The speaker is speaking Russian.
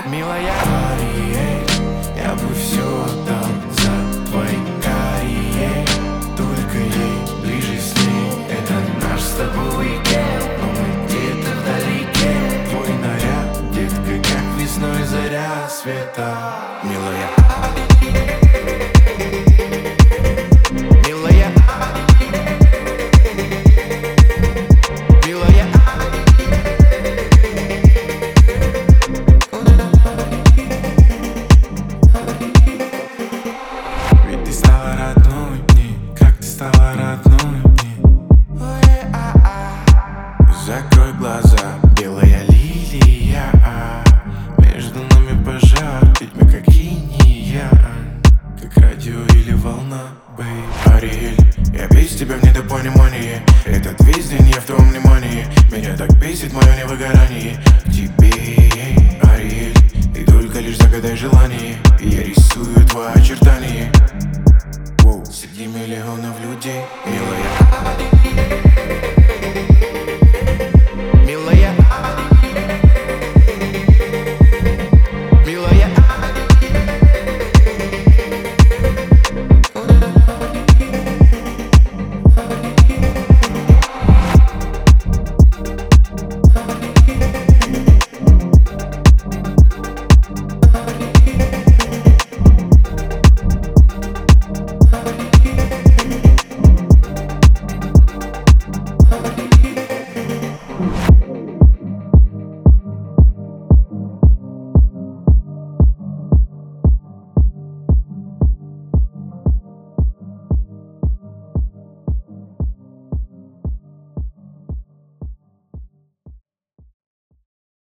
Милая Ариэль, я бы все отдал за твои карие. Только ей ближе с ней, это наш с тобой уикенд. Но мы где-то вдалеке. Твой наряд, детка, как весной заря света. Милая Милая Милая ведь ты стала родной мне, как ты стала родной мне. Закрой глаза, белая лилия, между нами пожар, ведь мы как линия, как радио или волна, бэй. Ариэль, я без тебя в недопонимании. Этот весь день я в твоем внимании. Меня так бесит мое невыгорание. К тебе, Ариэль, ты только лишь загадай желание, и я рисую твои очертания.